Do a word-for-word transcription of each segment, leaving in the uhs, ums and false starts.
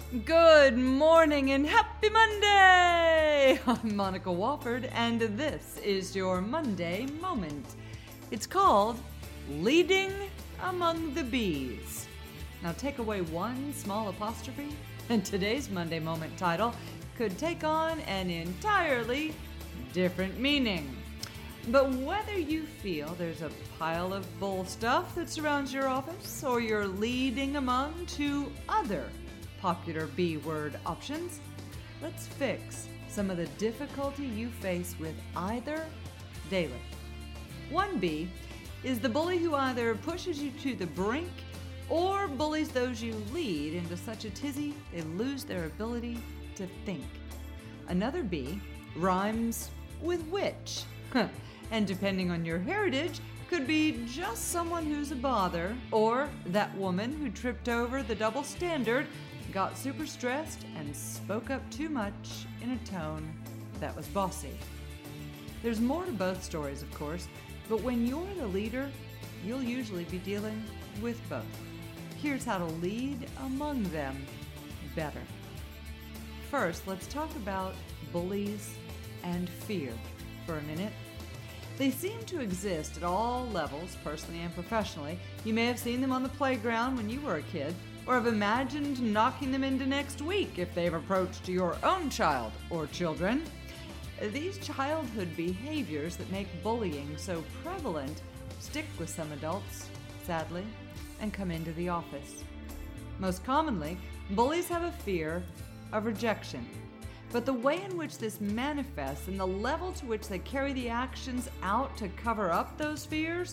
Good morning and happy Monday! I'm Monica Wofford, and this is your Monday Moment. It's called Leading Among the Bees. Now take away one small apostrophe, and today's Monday Moment title could take on an entirely different meaning. But whether you feel there's a pile of bull stuff that surrounds your office, or you're leading among two other popular B word options, let's fix some of the difficulty you face with either daily. one B is the bully who either pushes you to the brink or bullies those you lead into such a tizzy they lose their ability to think. Another B rhymes with witch, and depending on your heritage, could be just someone who's a bother, or that woman who tripped over the double standard, got super stressed, and spoke up too much in a tone that was bossy. There's more to both stories, of course, but when you're the leader, you'll usually be dealing with both. Here's how to lead among them better. First, let's talk about bullies and fear for a minute. They seem to exist at all levels, personally and professionally. You may have seen them on the playground when you were a kid, or have imagined knocking them into next week if they've approached your own child or children. These childhood behaviors that make bullying so prevalent stick with some adults, sadly, and come into the office. Most commonly, bullies have a fear of rejection. But the way in which this manifests and the level to which they carry the actions out to cover up those fears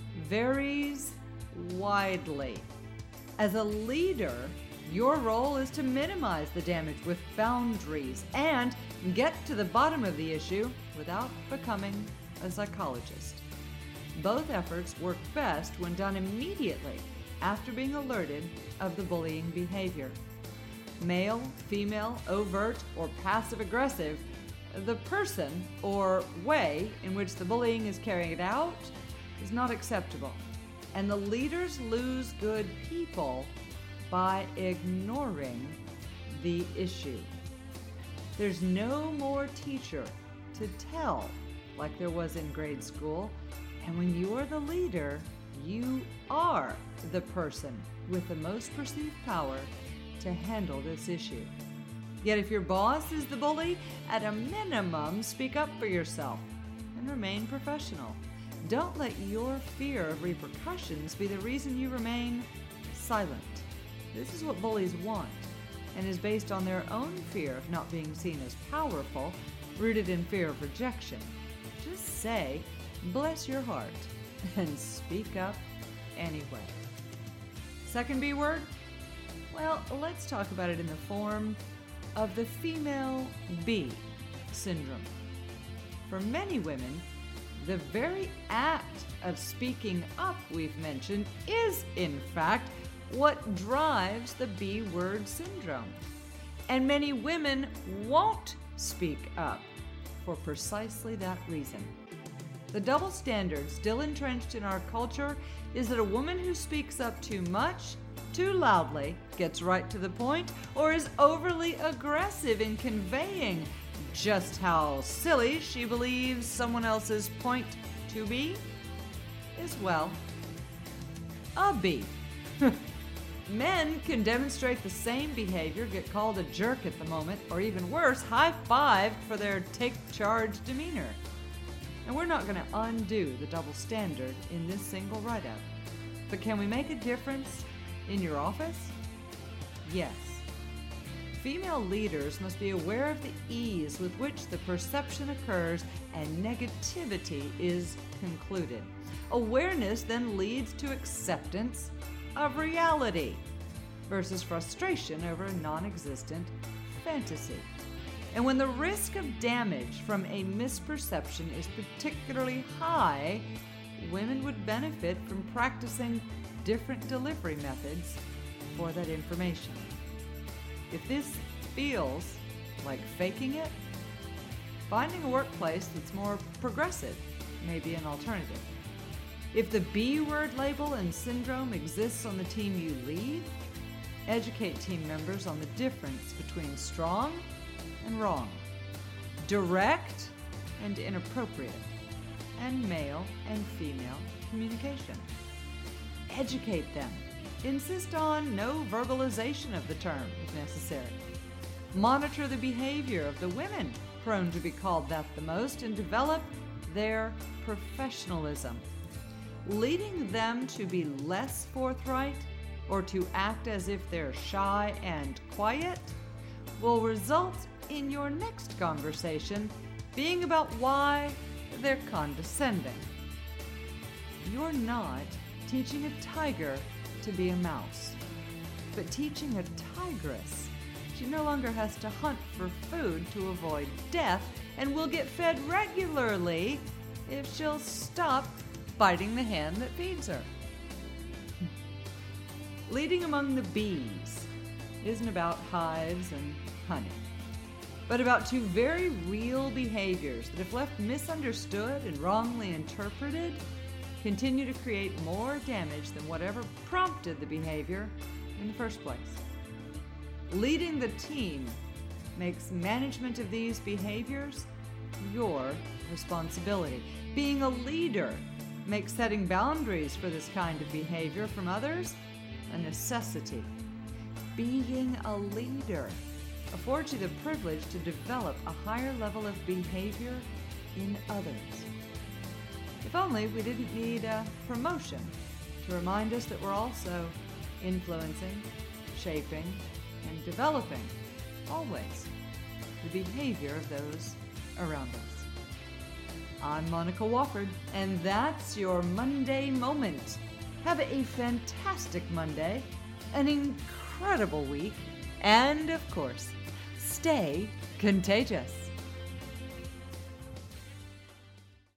varies widely. As a leader, your role is to minimize the damage with boundaries and get to the bottom of the issue without becoming a psychologist. Both efforts work best when done immediately after being alerted of the bullying behavior. Male, female, overt, or passive-aggressive, the person or way in which the bullying is carried out is not acceptable, and the leaders lose good people by ignoring the issue. There's no more teacher to tell like there was in grade school, and when you're the leader, you are the person with the most perceived power to handle this issue. Yet if your boss is the bully, at a minimum, speak up for yourself and remain professional. Don't let your fear of repercussions be the reason you remain silent. This is what bullies want, and is based on their own fear of not being seen as powerful, rooted in fear of rejection. Just say, bless your heart, and speak up anyway. Second B word? Well, let's talk about it in the form of the female bee syndrome. For many women, the very act of speaking up we've mentioned is, in fact, what drives the B word syndrome. And many women won't speak up for precisely that reason. The double standard still entrenched in our culture is that a woman who speaks up too much, too loudly, gets right to the point, or is overly aggressive in conveying just how silly she believes someone else's point to be, is, well, a B. Men can demonstrate the same behavior, get called a jerk at the moment, or even worse, high-fived for their take-charge demeanor. And we're not going to undo the double standard in this single write-up. But can we make a difference in your office? Yes. Female leaders must be aware of the ease with which the perception occurs and negativity is concluded. Awareness then leads to acceptance of reality versus frustration over a non-existent fantasy. And when the risk of damage from a misperception is particularly high, women would benefit from practicing different delivery methods for that information. If this feels like faking it, finding a workplace that's more progressive may be an alternative. If the B word label and syndrome exists on the team you lead, Educate team members on the difference between strong and wrong, direct and inappropriate, and male and female communication. Educate them. Insist on no verbalization of the term if necessary. Monitor the behavior of the women prone to be called that the most and develop their professionalism. Leading them to be less forthright or to act as if they're shy and quiet will result in your next conversation being about why they're condescending. You're not teaching a tiger to be a mouse, but teaching a tigress she no longer has to hunt for food to avoid death and will get fed regularly if she'll stop biting the hand that feeds her. Leading among the bees isn't about hives and honey, but about two very real behaviors that, if left misunderstood and wrongly interpreted, continue to create more damage than whatever prompted the behavior in the first place. Leading the team makes management of these behaviors your responsibility. Being a leader makes setting boundaries for this kind of behavior from others a necessity. Being a leader affords you the privilege to develop a higher level of behavior in others. If only we didn't need a promotion to remind us that we're also influencing, shaping, and developing, always, the behavior of those around us. I'm Monica Wofford, and that's your Monday Moment. Have a fantastic Monday, an incredible week, and of course, stay contagious.